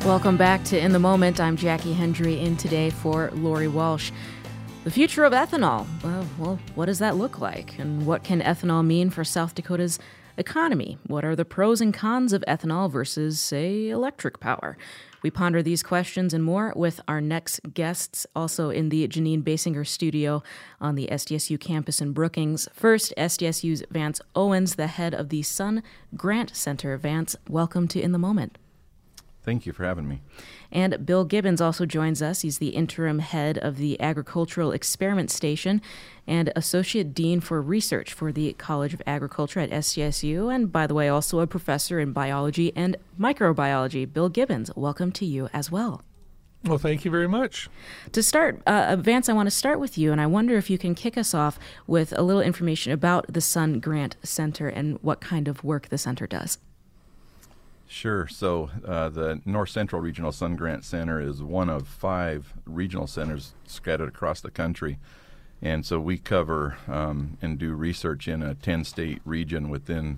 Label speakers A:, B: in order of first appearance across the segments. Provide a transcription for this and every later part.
A: Welcome back to In the Moment. I'm Jackie Hendry, in today for Lori Walsh. The future of ethanol. Well, what does that look like? And what can ethanol mean for South Dakota's economy? What are the pros and cons of ethanol versus, say, electric power? We ponder these questions and more with our next guests, also in the Janine Basinger studio on the SDSU campus in Brookings. First, SDSU's Vance Owens, the head of the Sun Grant Center. Vance, welcome to In the Moment.
B: Thank you for having me.
A: And Bill Gibbons also joins us. He's the interim head of the Agricultural Experiment Station and Associate Dean for Research for the College of Agriculture at SDSU, and by the way, also a professor in biology and microbiology. Bill Gibbons, welcome to you as well.
C: Well, thank you very much.
A: To start, Vance, I want to start with you, and I wonder if you can kick us off with a little information about the Sun Grant Center and what kind of work the center does.
B: Sure. So the North Central Regional Sun Grant Center is one of 5 regional centers scattered across the country. And so we cover and do research in a 10-state region within,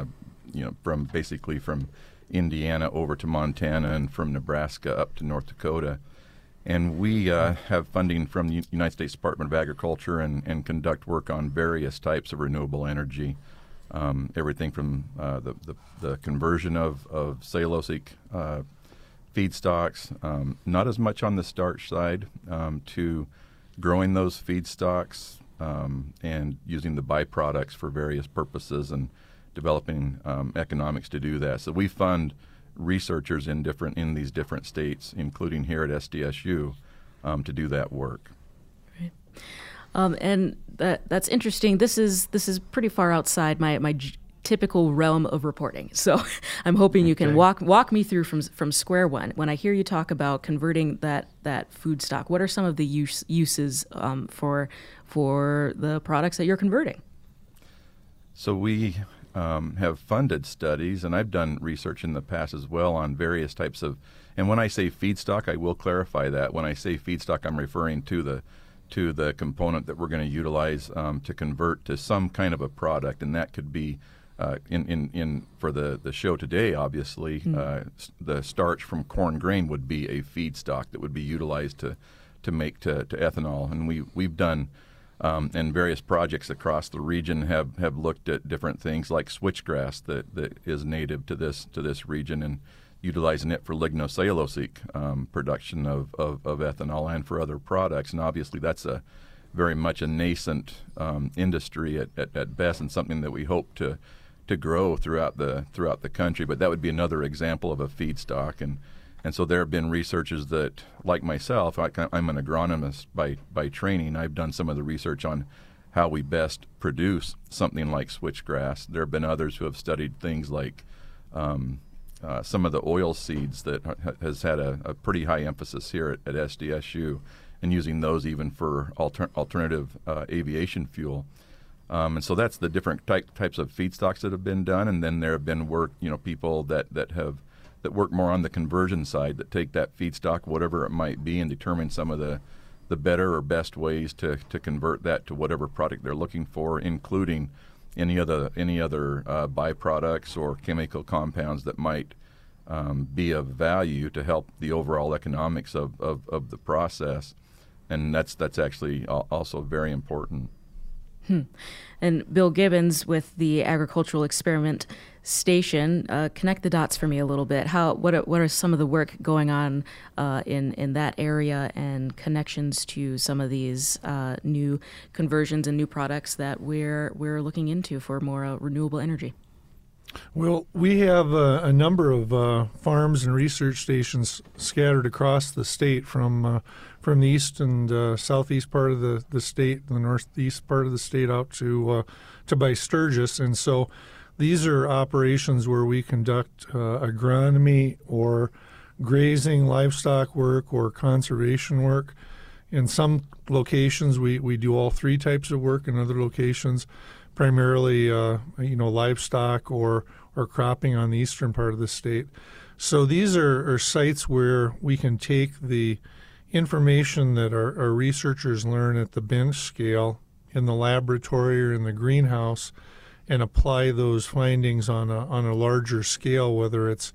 B: from Indiana over to Montana and from Nebraska up to North Dakota. And we have funding from the United States Department of Agriculture and conduct work on various types of renewable energy. Everything from the conversion of cellulosic feedstocks, not as much on the starch side, to growing those feedstocks and using the byproducts for various purposes and developing economics to do that. So we fund researchers in these different states, including here at SDSU, to do that work.
A: Right. And that's interesting. This is pretty far outside my typical realm of reporting. So I'm hoping you can walk me through from square one. When I hear you talk about converting that food stock, what are some of the uses for the products that you're converting?
B: So we have funded studies, and I've done research in the past as well on various types of. And when I say feedstock, I will clarify that. When I say feedstock, I'm referring to the component that we're going to utilize to convert to some kind of a product, and that could be for the show today. Obviously, the starch from corn grain would be a feedstock that would be utilized to make to ethanol, and we've done and various projects across the region have looked at different things like switchgrass that is native to this region and utilizing it for lignocellulosic production of ethanol and for other products. And obviously that's very much a nascent industry at best, and something that we hope to grow throughout the country. But that would be another example of a feedstock. And so there have been researchers that, like myself, I'm an agronomist by training. I've done some of the research on how we best produce something like switchgrass. There have been others who have studied things like some of the oil seeds that has had a pretty high emphasis here at SDSU, and using those even for alternative aviation fuel. And so that's the different types of feedstocks that have been done. And then there have been people that work more on the conversion side, that take that feedstock, whatever it might be, and determine some of the better or best ways to convert that to whatever product they're looking for, including any other byproducts or chemical compounds that might be of value to help the overall economics of the process. And that's actually also very important.
A: And Bill Gibbons with the Agricultural Experiment Station, connect the dots for me a little bit. What are some of the work going on in that area, and connections to some of these new conversions and new products that we're looking into for more renewable energy?
C: Well, we have a number of farms and research stations scattered across the state, from the east and southeast part of the state, the northeast part of the state, out to by Sturgis. And so these are operations where we conduct agronomy or grazing, livestock work, or conservation work. In some locations, we do all 3 types of work. In other locations, primarily livestock or cropping on the eastern part of the state. So these are sites where we can take the information that our researchers learn at the bench scale in the laboratory or in the greenhouse and apply those findings on a larger scale, whether it's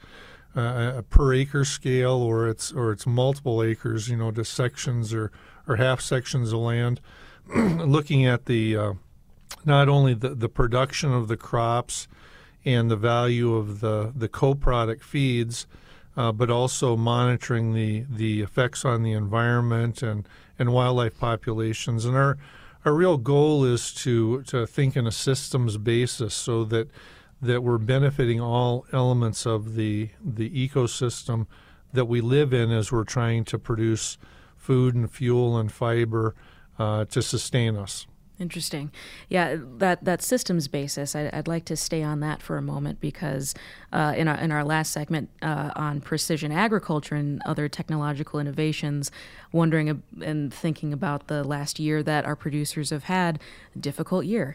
C: a per acre scale, or it's multiple acres, to sections or half sections of land, looking at the not only the production of the crops and the value of the co-product feeds, but also monitoring the effects on the environment and wildlife populations. And our real goal is to think in a systems basis, so that we're benefiting all elements of the ecosystem that we live in as we're trying to produce food and fuel and fiber to sustain us.
A: Interesting. Yeah, that systems basis, I'd like to stay on that for a moment, because in our last segment on precision agriculture and other technological innovations, wondering and thinking about the last year that our producers have had, a difficult year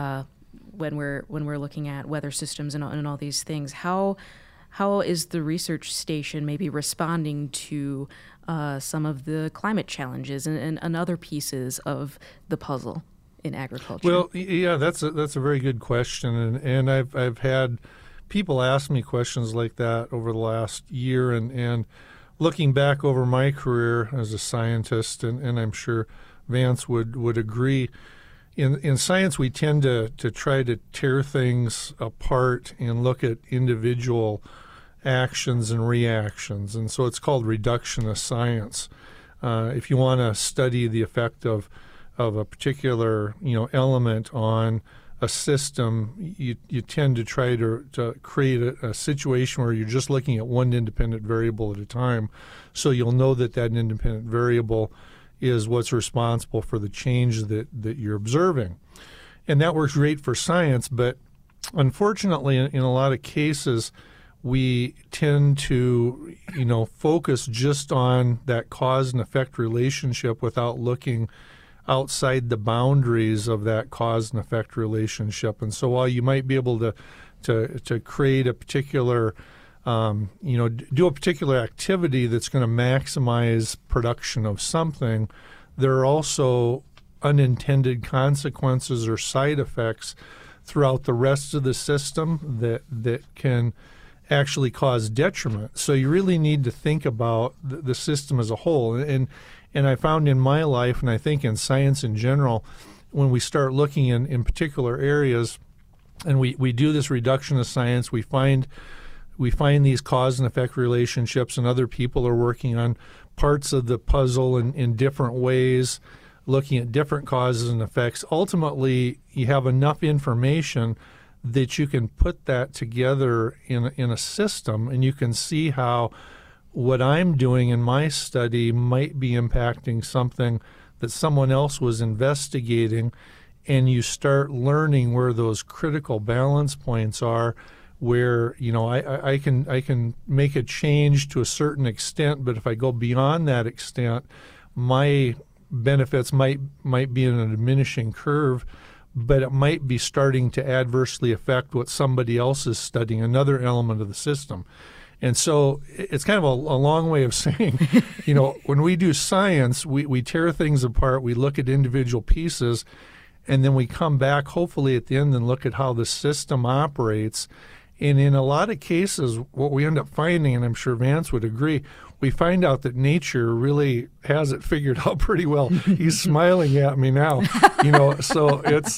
A: when we're looking at weather systems and all these things. How is the research station maybe responding to some of the climate challenges and other pieces of the puzzle in agriculture?
C: Well, yeah, that's a very good question, and I've had people ask me questions like that over the last year, and looking back over my career as a scientist, and I'm sure Vance would agree. In science, we tend to try to tear things apart and look at individual actions and reactions, and so it's called reductionist science. If you want to study the effect of a particular element on a system, you tend to try to create a situation where you're just looking at one independent variable at a time, so you'll know that independent variable is what's responsible for the change that you're observing. And that works great for science, but unfortunately in a lot of cases we tend to focus just on that cause and effect relationship without looking outside the boundaries of that cause and effect relationship. And so while you might be able to create a particular do a particular activity that's going to maximize production of something, there are also unintended consequences or side effects throughout the rest of the system that can actually cause detriment. So you really need to think about the system as a whole. And I found in my life, and I think in science in general, when we start looking in particular areas, and we do this reductionist science, we find these cause and effect relationships, and other people are working on parts of the puzzle in different ways, looking at different causes and effects. Ultimately, you have enough information that you can put that together in a system, and you can see how what I'm doing in my study might be impacting something that someone else was investigating, and you start learning where those critical balance points are, where I can make a change to a certain extent, but if I go beyond that extent, my benefits might be in a diminishing curve, but it might be starting to adversely affect what somebody else is studying, another element of the system. And so it's kind of a long way of saying, when we do science, we tear things apart, we look at individual pieces, and then we come back hopefully at the end and look at how the system operates. And in a lot of cases, what we end up finding, and I'm sure Vance would agree, we find out that nature really has it figured out pretty well. He's smiling at me now, So it's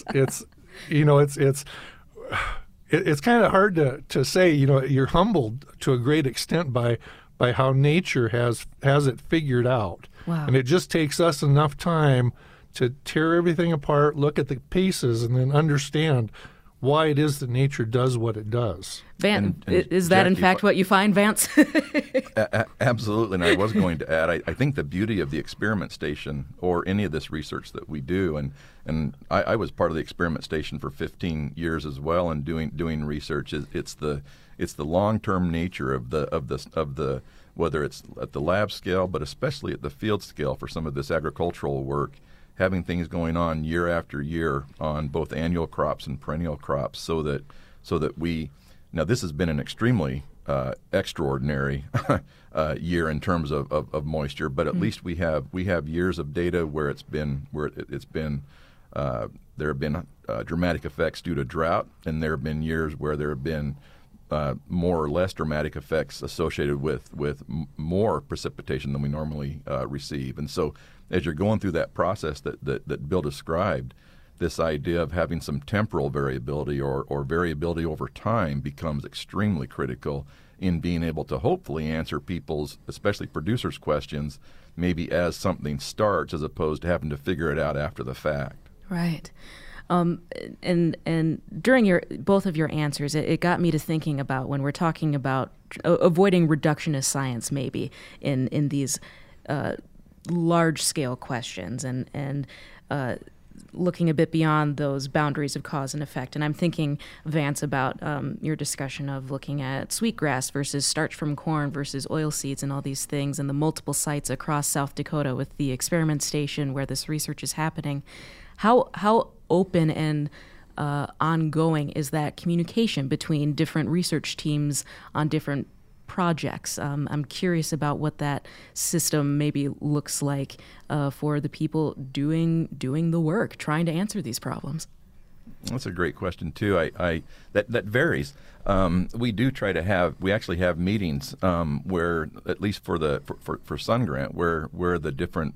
C: kind of hard to say. You're humbled to a great extent by how nature has it figured out.
A: Wow.
C: And it just takes us enough time to tear everything apart, look at the pieces, and then understand why it is that nature does what it does.
A: Vance, is that in fact what you find, Vance?
B: Absolutely, and I was going to add, I think the beauty of the experiment station, or any of this research that we do, and I was part of the experiment station for 15 years as well, and doing research. It's the long-term nature of the whether it's at the lab scale, but especially at the field scale for some of this agricultural work, having things going on year after year on both annual crops and perennial crops, so that we now this has been an extremely extraordinary year in terms of moisture, but at least we have years of data where there have been dramatic effects due to drought, and there have been years where there have been more or less dramatic effects associated with more precipitation than we normally receive. And so as you're going through that process that Bill described, this idea of having some temporal variability or variability over time becomes extremely critical in being able to hopefully answer people's, especially producers' questions, maybe as something starts as opposed to having to figure it out after the fact.
A: Right. And during both of your answers, it got me to thinking about when we're talking about avoiding reductionist science, maybe in these large scale questions and looking a bit beyond those boundaries of cause and effect. And I'm thinking, Vance, about your discussion of looking at sweetgrass versus starch from corn versus oil seeds and all these things, and the multiple sites across South Dakota with the experiment station where this research is happening. How open and ongoing is that communication between different research teams on different projects? I'm curious about what that system maybe looks like for the people doing the work, trying to answer these problems.
B: That's a great question too. That varies. We do try to we actually have meetings where, at least for Sun Grant, where the different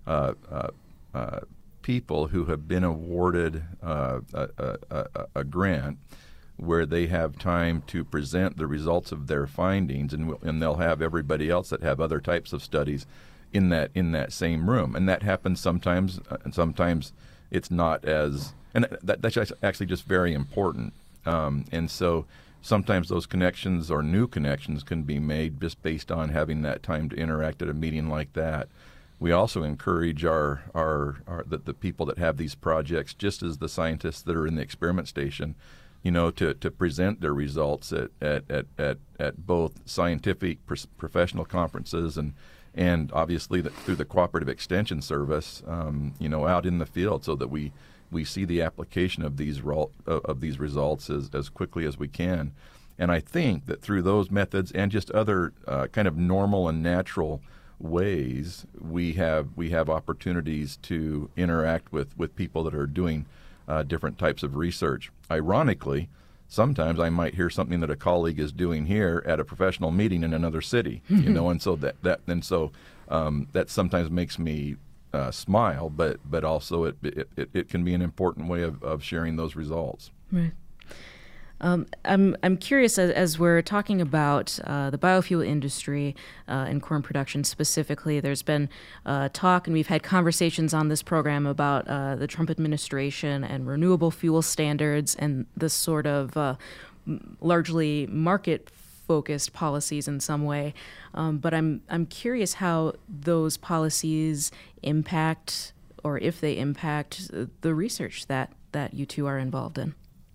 B: people who have been awarded a grant, where they have time to present the results of their findings, and they'll have everybody else that have other types of studies in that same room, and that happens sometimes, and sometimes it's not as, and that's actually just very important, and so sometimes those connections or new connections can be made just based on having that time to interact at a meeting like that. We also encourage the people that have these projects, just as the scientists that are in the experiment station, to present their results at both scientific professional conferences and obviously through the Cooperative Extension Service, out in the field, so that we see the application of these results as quickly as we can. And I think that through those methods and just other kind of normal and natural ways, we have opportunities to interact with people that are doing different types of research. Ironically, sometimes I might hear something that a colleague is doing here at a professional meeting in another city, and so that sometimes makes me smile, but also it can be an important way of sharing those results.
A: Right. I'm curious, as we're talking about the biofuel industry and corn production specifically. There's been talk, and we've had conversations on this program about the Trump administration and renewable fuel standards and this sort of largely market-focused policies in some way. But I'm curious how those policies impact, or if they impact, the research that you two are involved in.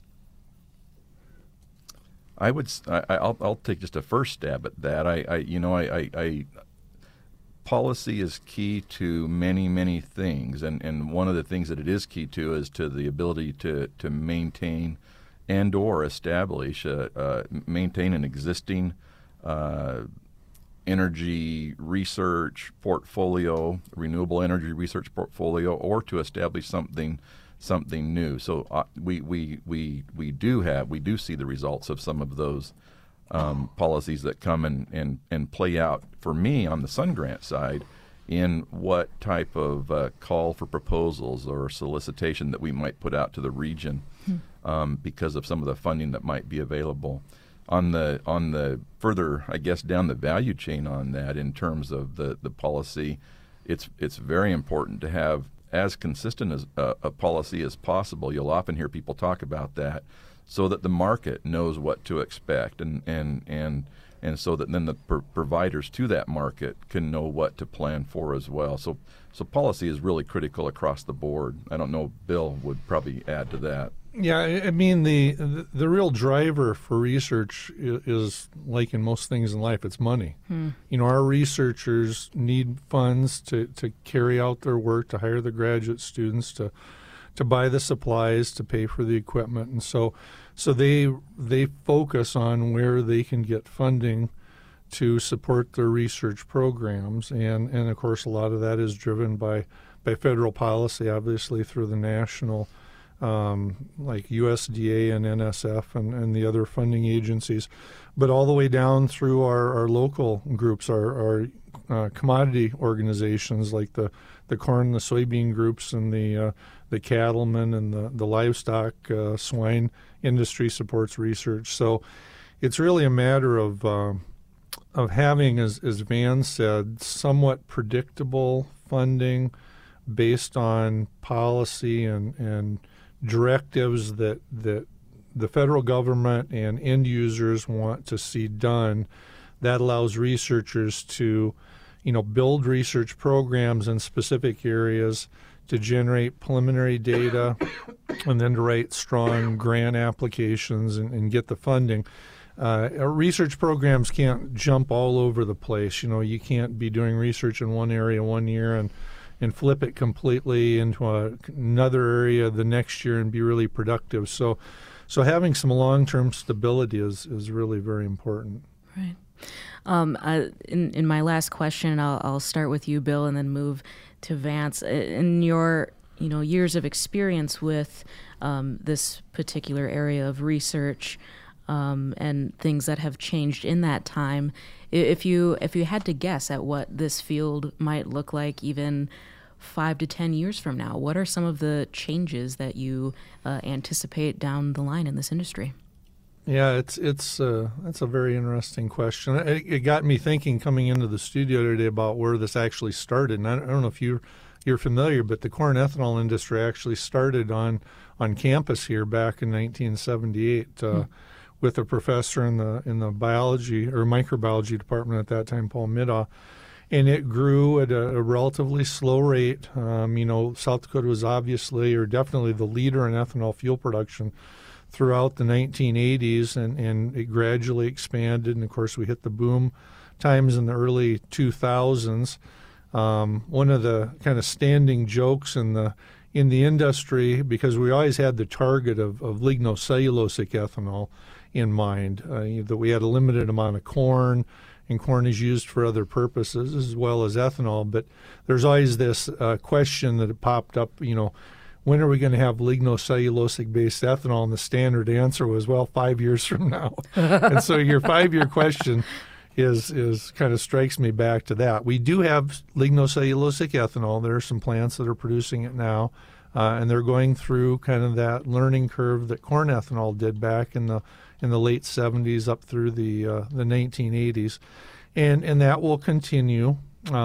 B: I'll take just a first stab at that. Policy is key to many things, and one of the things that it is key to is to the ability to maintain and or establish maintain an existing energy research portfolio, renewable energy research portfolio, or to establish something new. So we do see the results of some of those policies that come and play out for me on the Sun Grant side in what type of call for proposals or solicitation that we might put out to the region because of some of the funding that might be available. On the further, I guess, down the value chain on that, in terms of the policy, it's very important to have as consistent as a policy as possible. You'll often hear people talk about that, so that the market knows what to expect, and so that then the providers to that market can know what to plan for as well. So policy is really critical across the board. I don't know, Bill would probably add to that.
C: Yeah, I mean, the real driver for research is, like in most things in life, it's money. Our researchers need funds to carry out their work, to hire the graduate students, to buy the supplies, to pay for the equipment, and so they focus on where they can get funding to support their research programs, and of course a lot of that is driven by federal policy, obviously through the National like USDA and NSF and the other funding agencies, but all the way down through our local groups, our commodity organizations like the corn, the soybean groups, and the cattlemen and the livestock, swine industry supports research. So it's really a matter of having, as Van said, somewhat predictable funding based on policy and directives that the federal government and end users want to see done. That allows researchers to, build research programs in specific areas, to generate preliminary data, and then to write strong grant applications and get the funding. Research programs can't jump all over the place. You can't be doing research in one area one year and flip it completely into another area the next year and be really productive. So having some long-term stability is really very important.
A: Right. In my last question, I'll start with you, Bill, and then move to Vance. In your years of experience with this particular area of research and things that have changed in that time, if you had to guess at what this field might look like even 5 to 10 years from now, what are some of the changes that you anticipate down the line in this industry?
C: Yeah, that's a very interesting question. It got me thinking coming into the studio today about where this actually started. And I don't know if you're familiar, but the corn ethanol industry actually started on campus here back in 1978 with a professor in the biology or microbiology department at that time, Paul Middaugh. And it grew at a relatively slow rate. South Dakota was obviously or definitely the leader in ethanol fuel production throughout the 1980s, and it gradually expanded. And, of course, we hit the boom times in the early 2000s. One of the kind of standing jokes in the industry, because we always had the target of lignocellulosic ethanol in mind, that we had a limited amount of corn, and corn is used for other purposes as well as ethanol. But there's always this question that popped up, when are we going to have lignocellulosic-based ethanol? And the standard answer was, 5 years from now. And so your 5-year question is kind of strikes me back to that. We do have lignocellulosic ethanol. There are some plants that are producing it now, and they're going through kind of that learning curve that corn ethanol did back in the late 70s up through the 1980s, and that will continue.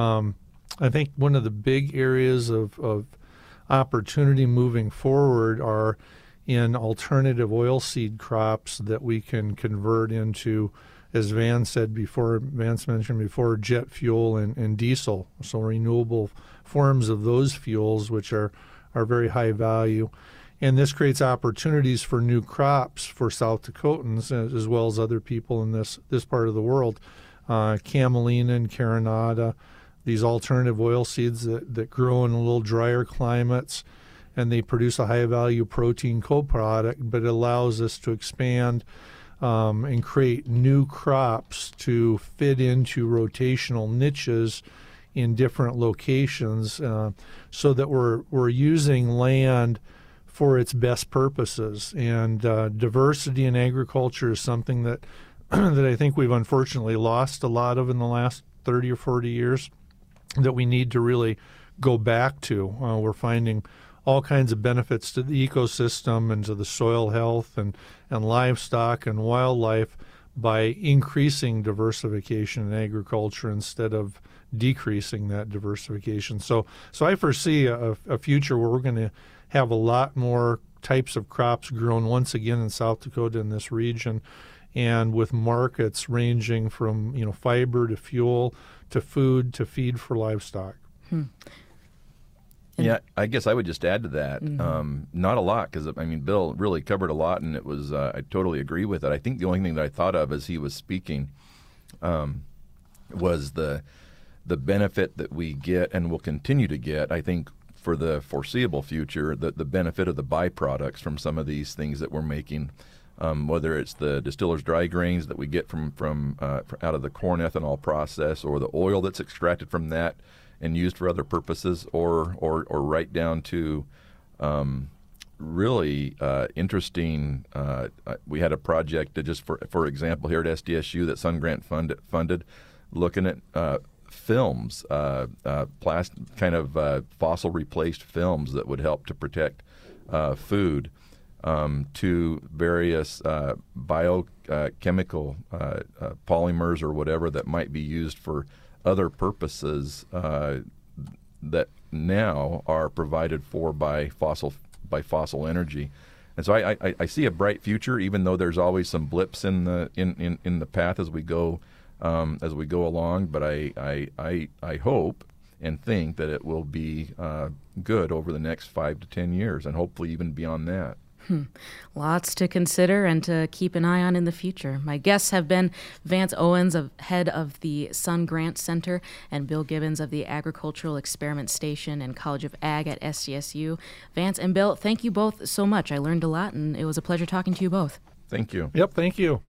C: I think one of the big areas of opportunity moving forward are in alternative oilseed crops that we can convert into, as Vance mentioned before, jet fuel and diesel, so renewable forms of those fuels, which are very high value. And this creates opportunities for new crops for South Dakotans as well as other people in this part of the world. Camelina and Carinata, these alternative oil seeds that grow in a little drier climates, and they produce a high-value protein co-product, but it allows us to expand and create new crops to fit into rotational niches in different locations so that we're using land for its best purposes. And diversity in agriculture is something that I think we've unfortunately lost a lot of in the last 30 or 40 years that we need to really go back to. We're finding all kinds of benefits to the ecosystem and to the soil health and livestock and wildlife by increasing diversification in agriculture instead of decreasing that diversification. So I foresee a future where we're going to have a lot more types of crops grown once again in South Dakota in this region, and with markets ranging from fiber to fuel to food to feed for livestock.
B: Yeah, I guess I would just add to that. Not a lot, because Bill really covered a lot, and it was I totally agree with it. I think the only thing that I thought of as he was speaking was the benefit that we get and will continue to get. I think for the foreseeable future, the benefit of the byproducts from some of these things that we're making. Whether it's the distiller's dry grains that we get from out of the corn ethanol process, or the oil that's extracted from that and used for other purposes, or right down to really interesting. We had a project that just, for example, here at SDSU that Sun Grant funded, looking at films, fossil replaced films that would help to protect food, to various biochemical polymers or whatever that might be used for other purposes that now are provided for by fossil energy. And so I see a bright future, even though there's always some blips in the path as we go along. But I hope and think that it will be good over the next 5 to 10 years, and hopefully even beyond that.
A: Lots to consider and to keep an eye on in the future. My guests have been Vance Owens, head of the Sun Grant Center, and Bill Gibbons of the Agricultural Experiment Station and College of Ag at SDSU. Vance and Bill, thank you both so much. I learned a lot, and it was a pleasure talking to you both.
B: Thank you.
C: Yep, thank you.